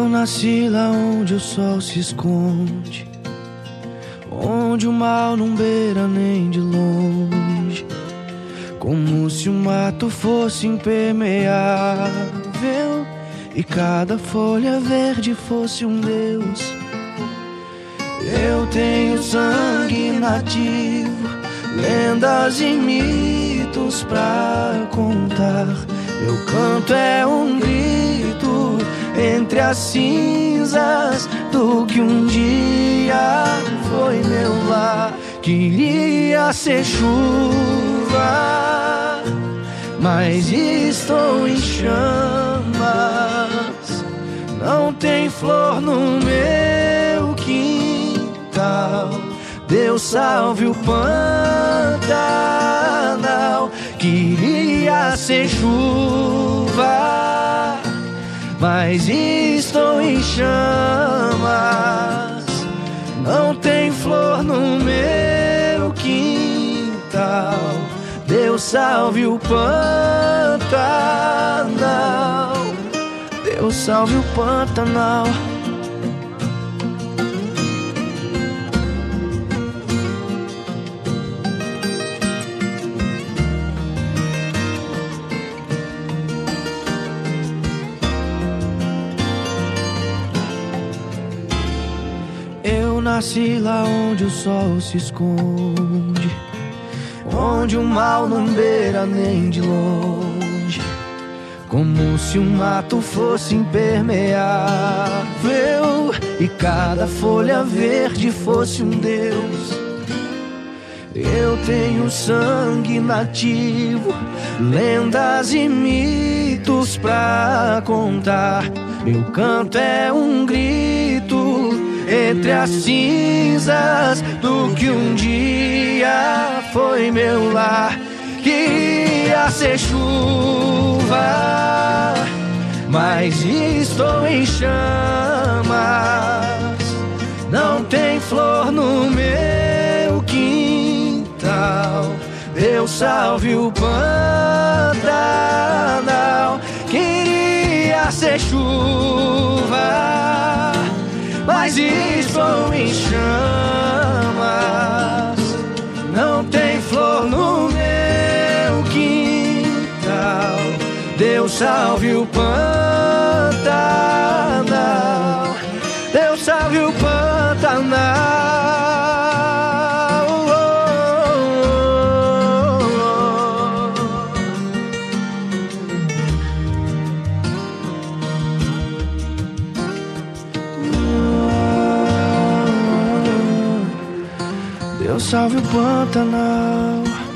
Eu nasci lá onde o sol se esconde, onde o mal não beira nem de longe, como se o mato fosse impermeável e cada folha verde fosse um deus. Eu tenho sangue nativo, lendas e mitos pra contar. Meu canto é um grito entre as cinzas do que um dia foi meu lar. Queria ser chuva, mas estou em chamas. Não tem flor no meu quintal, Deus salve o Pantanal. Queria ser chuva, mas estou em chamas. Não tem flor no meu quintal, Deus salve o Pantanal. Deus salve o Pantanal. Eu nasci lá onde o sol se esconde, onde o mal não beira nem de longe, como se o mato fosse impermeável e cada folha verde fosse um deus. Eu tenho sangue nativo, lendas e mitos pra contar. Meu canto é um grito entre as cinzas do que um dia foi meu lar. Queria ser chuva, mas estou em chamas. Não tem flor no meu quintal, Deus salve o Pantanal. Queria ser chuva, mas estou em chamas. Não tem flor no meu quintal, Deus salve o Pantanal. Deus salve o Pantanal. Deus salve o Pantanal.